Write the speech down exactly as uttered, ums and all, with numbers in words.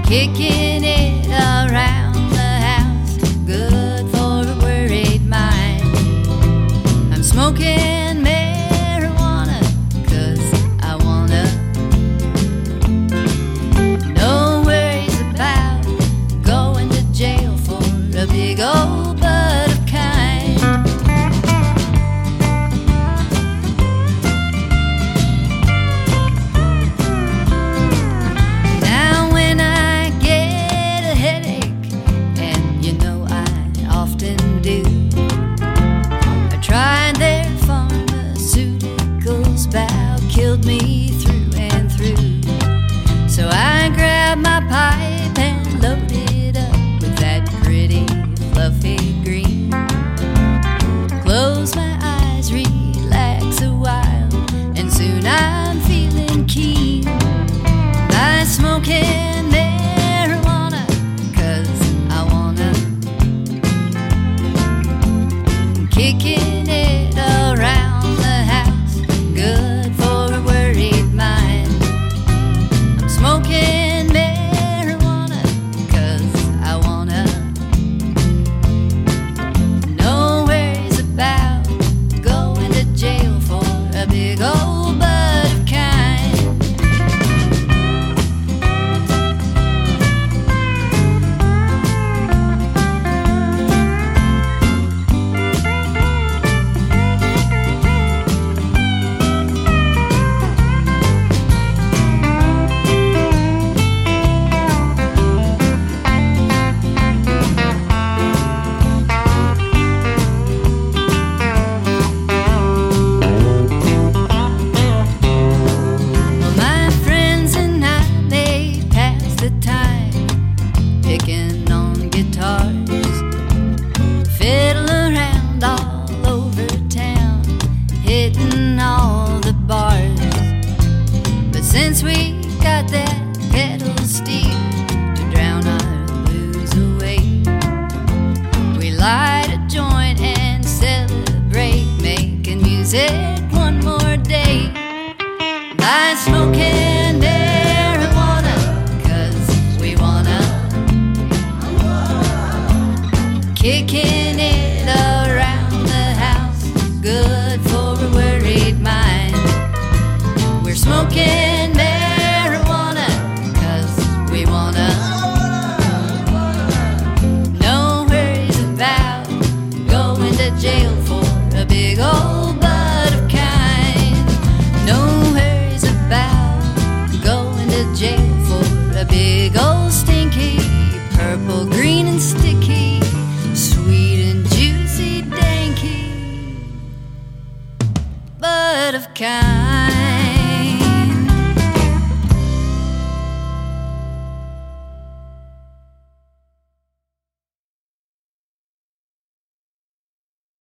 kicking it around the house, good for a worried mind. I'm smoking marijuana 'cause I wanna. No worries about going to jail for a big old bud of kind. Now when I get a headache, and you know I often do, I tried their pharmaceuticals, about killed me through and through. So I grabbed my pipe and loaded up with that pretty fluffy green. Close my eyes, relax a while, and soon I'm feeling keen. I'm smoking marijuana 'cause I wanna. Kicking it around the house, good for a worried mind. I'm smoking marijuana 'cause I wanna. No worries about going to jail for a big old bud of kind. Well, my friends and I may pass the time picking on guitars, fiddle around all over town, hitting all the bars. But since we got that pedal steel to drown our blues away, we light a joint and celebrate making music one more day. By smoking marijuana 'cause we wanna. Kicking it around the house, good for a worried mind. We're smoking marijuana 'cause we wanna. No worries about going to jail for a big old bud of kind. No worries about going to jail for a big old stinky, purple, green and sticky, sweet and juicy, danky bud of kind.